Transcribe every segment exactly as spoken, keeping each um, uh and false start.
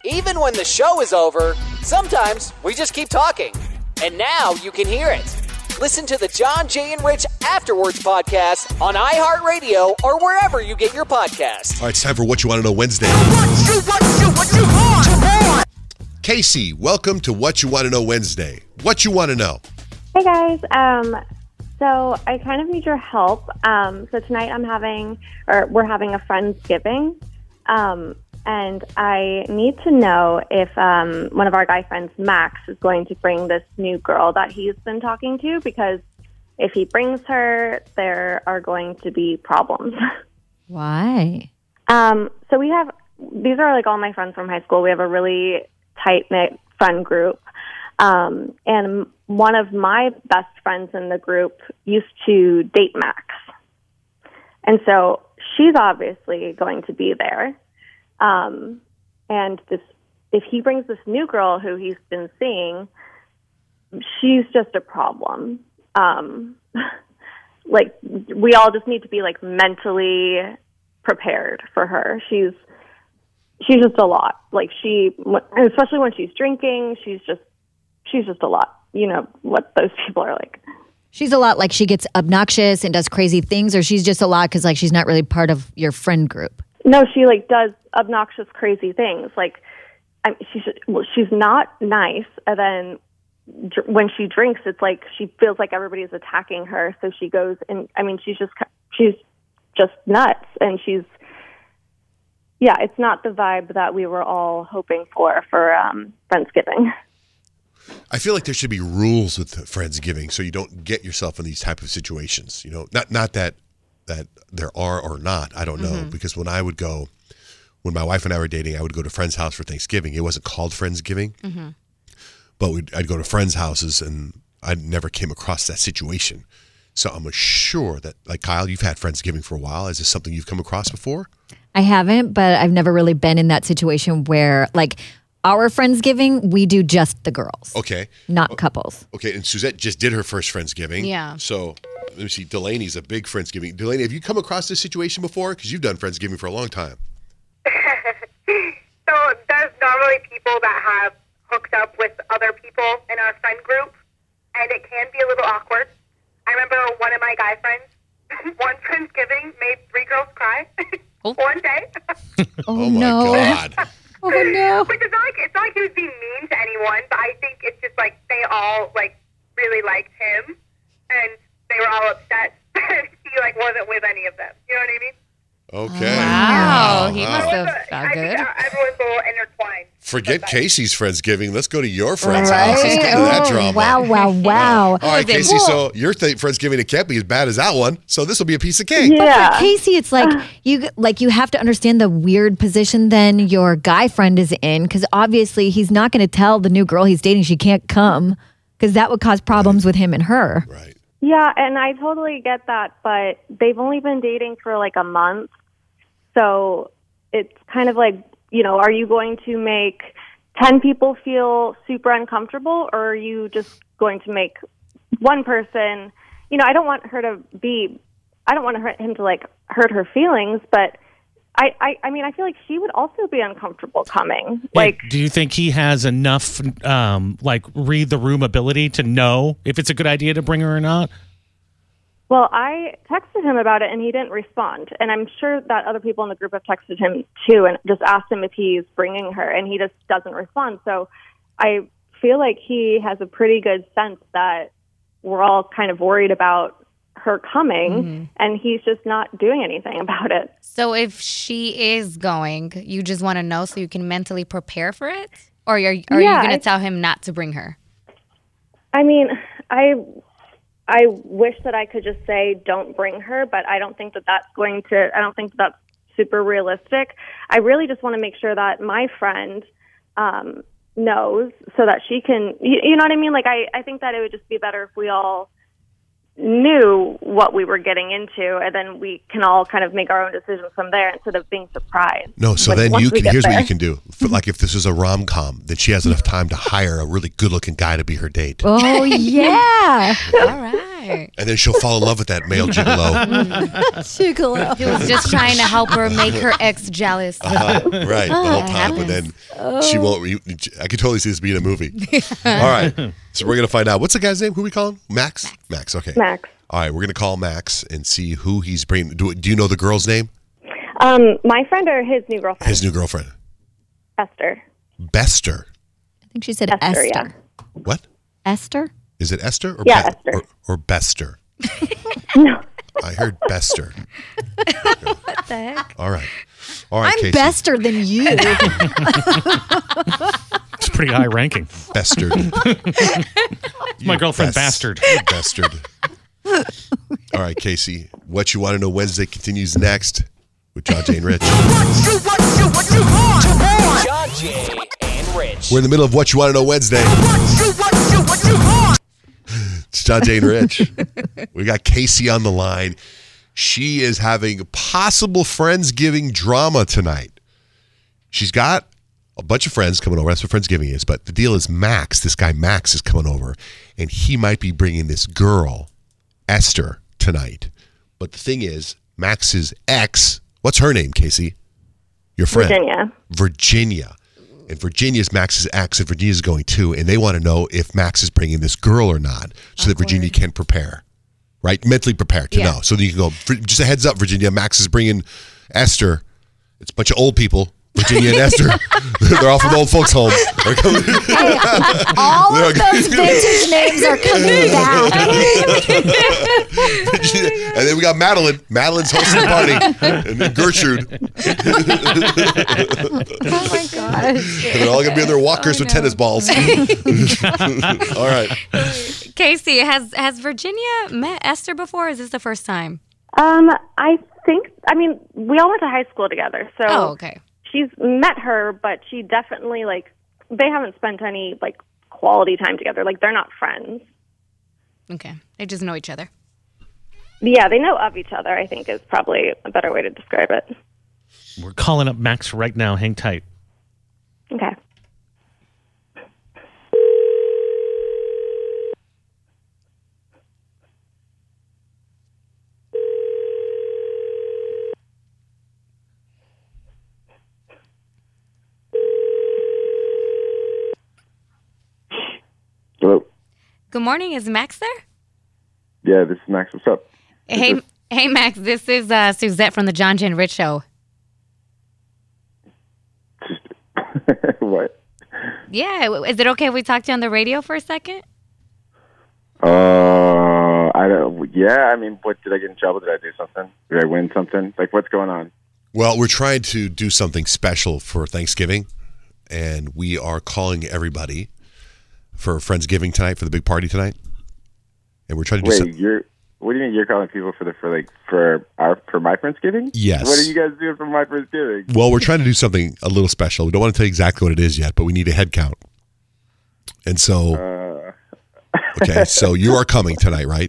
Even when the show is over, sometimes we just keep talking. And now you can hear it. Listen to the John, Jay, and Rich Afterwards podcast on iHeartRadio or wherever you get your podcasts. All right, it's time for What You Want to Know Wednesday. What you, what you, what you want? Casey, welcome to What You Want to Know Wednesday. What you want to know? Hey, guys. Um, so I kind of need your help. Um, so tonight I'm having, or we're having a Friendsgiving. Um, and I need to know if um, one of our guy friends, Max, is going to bring this new girl that he's been talking to, because if he brings her, there are going to be problems. Why? Um, so we have, these are like all my friends from high school. We have a really tight-knit fun group. Um, and one of my best friends in the group used to date Max. And so she's obviously going to be there. Um, and this, if he brings this new girl who he's been seeing, she's just a problem. Um, like, we all just need to be, like, mentally prepared for her. She's, she's just a lot. Like, she, especially when she's drinking, she's just, she's just a lot. You know what those people are like. She's a lot like she gets obnoxious and does crazy things, or she's just a lot because, like, she's not really part of your friend group? No, she, like, does obnoxious, crazy things. Like, I, she's, well, she's not nice, and then dr- when she drinks, it's like she feels like everybody's attacking her, so she goes and, I mean, she's just, she's just nuts, and she's, yeah, it's not the vibe that we were all hoping for for um, Friendsgiving. I feel like there should be rules with Friendsgiving so you don't get yourself in these type of situations. You know, not not that that there are or not, I don't know. Mm-hmm. Because when I would go, when my wife and I were dating, I would go to friends' house for Thanksgiving. It wasn't called Friendsgiving, mm-hmm. but we'd, I'd go to friends' houses, and I never came across that situation. So I'm sure that, like, Kyle, you've had Friendsgiving for a while. Is this something you've come across before? I haven't, but I've never really been in that situation where, like, our Friendsgiving, we do just the girls. Okay. Not okay. couples. Okay, and Suzette just did her first Friendsgiving. Yeah. So, let me see, Delaney's a big Friendsgiving. Delaney, have you come across this situation before? Because you've done Friendsgiving for a long time. So, there's normally people that have hooked up with other people in our friend group, and it can be a little awkward. I remember one of my guy friends, one Friendsgiving, made three girls cry. Oh. One day. Oh, oh my no. God. Oh, no. Which is not like, it's not like he was being mean to anyone, but I think it's just like they all, like, really liked him, and they were all upset he, like, wasn't with any of them. You know what I mean? Okay. Wow. He Wow. must have I felt think good. uh, everyone's a little intertwined. Forget But, Casey's Friendsgiving. Let's go to your friend's Right? house. Let's get into that Oh, drama. wow, wow, wow. All right, Okay, Casey, well- so your th- Friendsgiving, it can't be as bad as that one. So this will be a piece of cake. Yeah. Casey, it's like you like you have to understand the weird position then your guy friend is in, because obviously he's not going to tell the new girl he's dating she can't come, because that would cause problems Right. with him and her. Right. Yeah, and I totally get that, but they've only been dating for like a month. So it's kind of like, you know, are you going to make ten people feel super uncomfortable, or are you just going to make one person, you know, I don't want her to be, I don't want to hurt him to like hurt her feelings, but I, I, I mean, I feel like she would also be uncomfortable coming. Like, do you think he has enough, um, like, read the room ability to know if it's a good idea to bring her or not? well, I texted him about it and he didn't respond. And I'm sure that other people in the group have texted him too and just asked him if he's bringing her, and he just doesn't respond. So I feel like he has a pretty good sense that we're all kind of worried about her coming, mm-hmm. and he's just not doing anything about it. So if she is going, you just want to know so you can mentally prepare for it? Or are, are Yeah, you going I- to tell him not to bring her? I mean, I I wish that I could just say don't bring her, but I don't think that that's going to, I don't think that that's super realistic. I really just want to make sure that my friend um, knows so that she can, you, you know what I mean? Like, I, I think that it would just be better if we all knew what we were getting into, and then we can all kind of make our own decisions from there instead of being surprised. No, so Like, then once you we can, get here's there. what you can do. For, like, if this is a rom-com, then she has enough time to hire a really good-looking guy to be her date. Oh, yeah. All right. Right. And then she'll fall in love with that male gigolo. Gigolo. He was just trying to help her make her ex jealous. Uh, right, the whole That time. But then happens. she won't. You, I can totally see this being a movie. All right. So we're going to find out. What's the guy's name? Who we call him? Max? Max, okay. Max. All right, we're going to call Max and see who he's bringing. Do, do you know the girl's name? Um, my friend or his new girlfriend? His new girlfriend. Esther. Bester. I think she said Esther, Esther. yeah. What? Esther? Is it Esther or Yeah, Be- Esther. Or, or Bester? No. I heard Bester. What the heck? All right. All right, I'm Casey. bester than you. It's pretty high ranking. Bestered. My girlfriend Best- bastard. Bestered. All right, Casey. What You Want to Know Wednesday continues next with John Jay and Rich. What you, what you, what you want? Come on. John Jay and Rich. We're in the middle of What You Want to Know Wednesday. What you, what you, what you want? It's John Jay and Rich. We got Casey on the line. She is having possible Friendsgiving drama tonight. She's got a bunch of friends coming over. That's what Friendsgiving is. But the deal is Max, this guy Max is coming over, and he might be bringing this girl, Esther, tonight. But the thing is, Max's ex, what's her name, Casey? Your friend. Virginia. Virginia. And Virginia's Max's ex, and Virginia's going too, and they want to know if Max is bringing this girl or not, so that Virginia can prepare, right? Mentally prepare to Yeah. know. So that you can go, just a heads up, Virginia, Max is bringing Esther. It's a bunch of old people, Virginia and Esther. They're all from the old folks' home. They're coming- All of those vintage names are coming back. and then we got Madeline. Madeline's hosting the party. And then Gertrude. Oh my gosh. And they're all going to be on their walkers with tennis balls. All right. Casey, has has Virginia met Esther before? Or is this the first time? Um, I think, I mean, we all went to high school together, so Oh, okay. she's met her, but she definitely, like, they haven't spent any, like, quality time together. Like, they're not friends. Okay. They just know each other. Yeah, they know of each other, I think, is probably a better way to describe it. We're calling up Max right now. Hang tight. Okay. Hello. Good morning. Is Max there? Yeah, this is Max. What's up? Hey, hey, Max. This is uh, Suzette from the John Jay and Rich Show. What? Yeah. Is it okay if we talk to you on the radio for a second? Uh, I don't. Yeah, I mean, what did I get in trouble? Did I do something? Did I win something? Like, what's going on? Well, we're trying to do something special for Thanksgiving, and we are calling everybody for Friendsgiving tonight, for the big party tonight. And we're trying to do Wait, something. you're. What do you mean you're calling people for the for like for our for my Friendsgiving? Yes. What are you guys doing for my Friendsgiving? Well, we're trying to do something a little special. We don't want to tell you exactly what it is yet, but we need a head count. And so, Uh, okay, so you are coming tonight, right?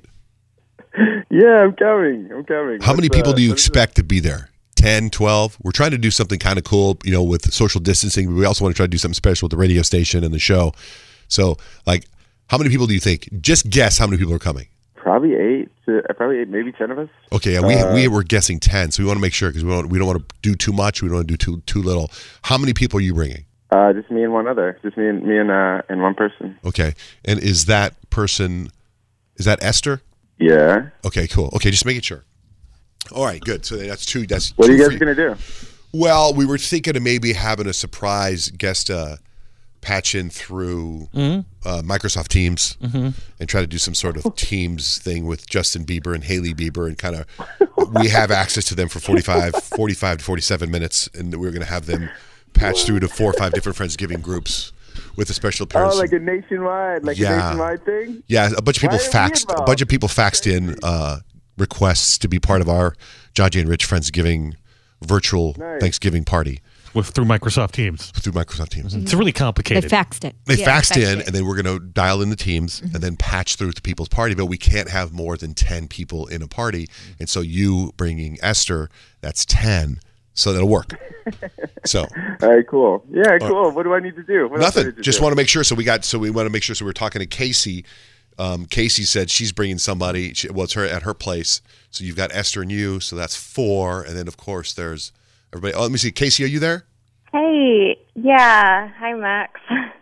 yeah, I'm coming. I'm coming. How many What's, people uh, do you what is it? expect to be there? ten, twelve? We're trying to do something kind of cool, you know, with social distancing, but we also want to try to do something special with the radio station and the show. So, like, how many people do you think? Just guess how many people are coming. Probably eight. To, uh, probably eight, maybe ten of us. Okay, yeah, we Uh, we were guessing ten, so we want to make sure because we don't we don't want to do too much. We don't want to do too too little. How many people are you bringing? Uh, just me and one other. Just me and me and uh and one person. Okay, and is that person? Is that Esther? Yeah. Okay, cool. Okay, just making sure. All right, good. So that's two. That's What two are you for guys gonna do? Well, we were thinking of maybe having a surprise guest uh, patch in through uh, Microsoft Teams and try to do some sort of Teams thing with Justin Bieber and Hailey Bieber and kind of we have access to them for forty-five, forty-five to forty-seven minutes, and we're going to have them patch through to four or five different Friendsgiving groups with a special appearance. Oh, like a nationwide, like Yeah. a nationwide thing. Yeah, a bunch of people Why are we faxed. A involved? bunch of people faxed in uh, requests to be part of our John Jay and Rich Friendsgiving virtual Nice. Thanksgiving party With through Microsoft Teams. through Microsoft Teams. It's really They complicated. faxed it. They Yeah, faxed faxed in, it. and then we're going to dial in the teams and then patch through to people's party. But we can't have more than ten people in a party, and so you bringing Esther, that's ten. So that'll work. So All right, cool. Yeah, cool. What do I need to do? What else do I nothing. need to Just do? want to make sure. So we got. So we want to make sure. So we're talking to Casey. Um, Casey said she's bringing somebody. She, well, it's her at her place. So you've got Esther and you. So that's four. And then, of course, there's everybody. Oh, let me see. Casey, are you there? Hey, yeah. Hi, Max.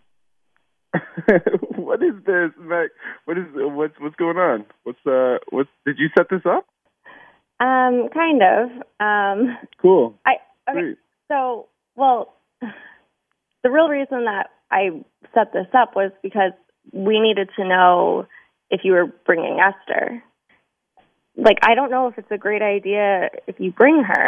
What is this, Max? What is what's what's going on? What's uh what did you set this up? Um, kind of. Um, Cool. I okay. Great. So, well, the real reason that I set this up was because we needed to know if you were bringing Esther. Like, I don't know if it's a great idea if you bring her.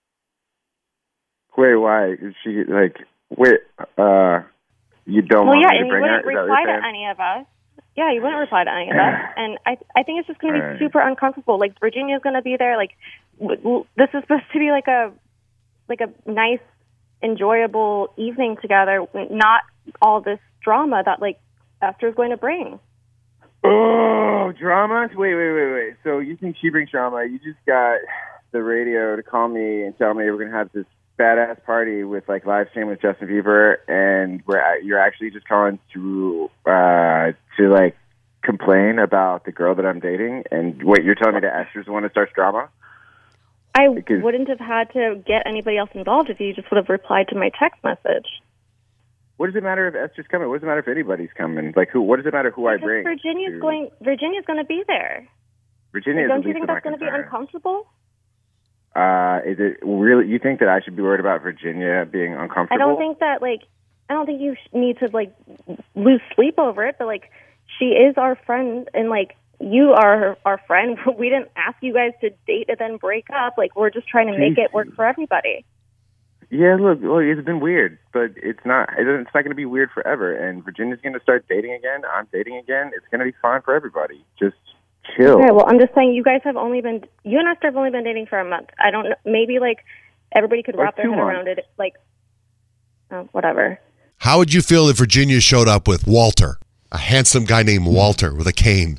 Wait, why? Is she like wait? Uh, you don't Well, want yeah, me to and you bring her? wouldn't Is that what reply you're to saying? any of us. Yeah, you wouldn't reply to any of us, and I I think it's just going to be All right. super uncomfortable. Like, Virginia's going to be there. Like, w- w- this is supposed to be like a like a nice, enjoyable evening together, not all this drama that like Esther's going to bring. Oh, drama? Wait, wait, wait, wait. So you think she brings drama? You just got the radio to call me and tell me we're gonna have this badass party with like live stream with Justin Bieber, and we're at, you're actually just calling to uh, to like complain about the girl that I'm dating, and wait, you're telling me that Esther's the one that starts drama? I Because- wouldn't have had to get anybody else involved if you just would have replied to my text message. What does it matter if Esther's coming? What does it matter if anybody's coming? Like who? What does it matter who I Because bring? Virginia's to- going. Virginia's going to be there. Virginia is Don't the you least think of my that's going to be concerns. uncomfortable? Uh, is it really? You think that I should be worried about Virginia being I uncomfortable? don't think that like I don't think you sh- need to like lose sleep over it, but like she is our friend and like you are her, our friend. We didn't ask you guys to date and then break up. Like we're just trying to make it work for everybody. Yeah, look, look, it's been weird, but it's not. It doesn't- It's not going to be weird forever. And Virginia's going to start dating again. I'm dating again. It's going to be fine for everybody. Just chill. Okay, well I'm just saying you guys have only been you and Esther have only been dating for a month. I don't know. Maybe like everybody could Or wrap their two head months. around it. Like oh, whatever. How would you feel if Virginia showed up with Walter, a handsome guy named Walter with a cane?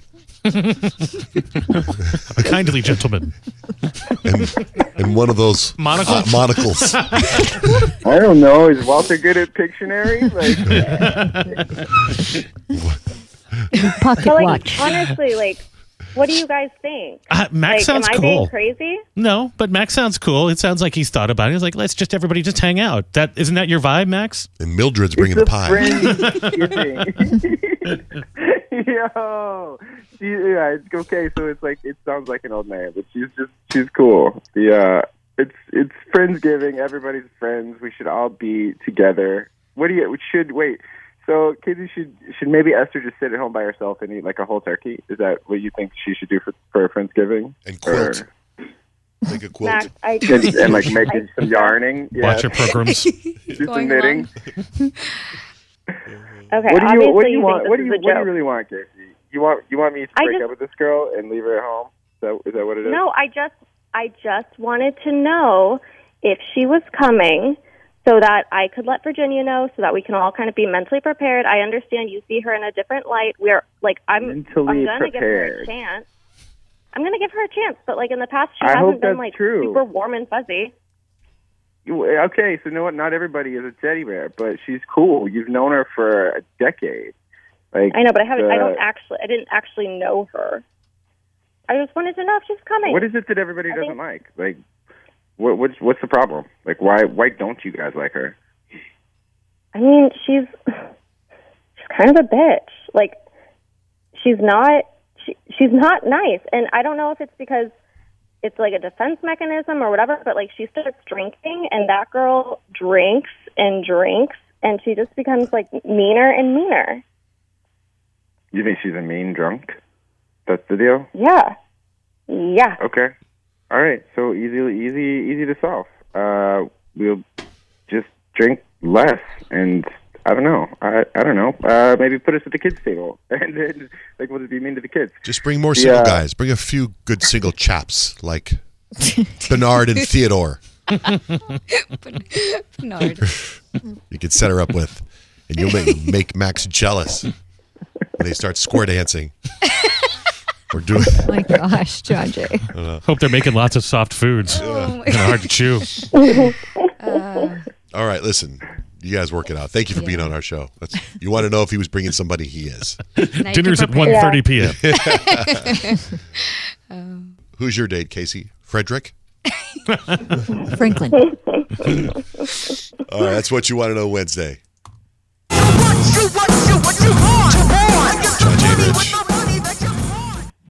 A kindly gentleman. And, and one of those Monocles? uh, monocles. I don't know. Is Walter good at Pictionary? Like, Pocket But like watch. honestly, like what do you guys think? Uh, Max like, sounds am I cool. being crazy? No, but Max sounds cool. It sounds like he's thought about it. He's like, let's just everybody just hang out. That isn't that your vibe, Max? And Mildred's bringing it's the a pie. friend Yo, she, yeah, it's okay. So it's like it sounds like an old man, but she's just she's cool. The uh, it's it's Friendsgiving. Everybody's friends. We should all be together. What do you we should wait? So, Katie, should should maybe Esther just sit at home by herself and eat like a whole turkey? Is that what you think she should do for for Friendsgiving? And quilt. Make a quilt. Max, I And, and like make I- some yarning. Yeah. Watch your programs. Do some Going knitting. Okay, What do you obviously what do you think want? this What do is you a what do you joke. really want, Casey? You want you want me to I break just- up with this girl and leave her at home? Is that is that what it is? No, I just I just wanted to know if she was coming so that I could let Virginia know so that we can all kind of be mentally prepared. I understand you see her in a different light. We're like I'm Mentally I'm going to give her a prepared. chance. I'm going to give her a chance, but like in the past she I hope hasn't been that's like true. super warm and fuzzy. You- Okay, so you know what? Not everybody is a teddy bear, but she's cool. You've known her for a decade. Like I know, but I haven't I the- don't actually I didn't actually know her. I just wanted to know if she's coming. What is it that everybody I doesn't think- like? Like, what what's what's the problem? Like, why why don't you guys like her? I mean, she's she's kind of a bitch. Like, she's not she, she's not nice, and I don't know if it's because it's like a defense mechanism or whatever. But like, she starts drinking, and that girl drinks and drinks, and she just becomes like meaner and meaner. You think she's a mean drunk? That's the deal. Yeah, yeah. Okay. All right. So easy, easy, easy to solve. Uh, we'll just drink less, and I don't know. I I don't know. Uh, maybe put us at the kids' table, and then like, we'll just be mean to the kids. Just bring more single Yeah. guys. Bring a few good single chaps like Bernard and Theodore. Bernard. You can set her up with, and you'll make, make Max jealous when they start square dancing. Or doing. Oh my gosh, John Jay. Hope they're making lots of soft foods. Oh my Kind of hard to chew. All right, listen. You guys work it out. Thank you for being on our show. That's, you want to know if he was bringing somebody, he is. Dinner's at one thirty p.m. um, Who's your date, Casey? Frederick? Franklin. All right, that's What You Want to Know Wednesday.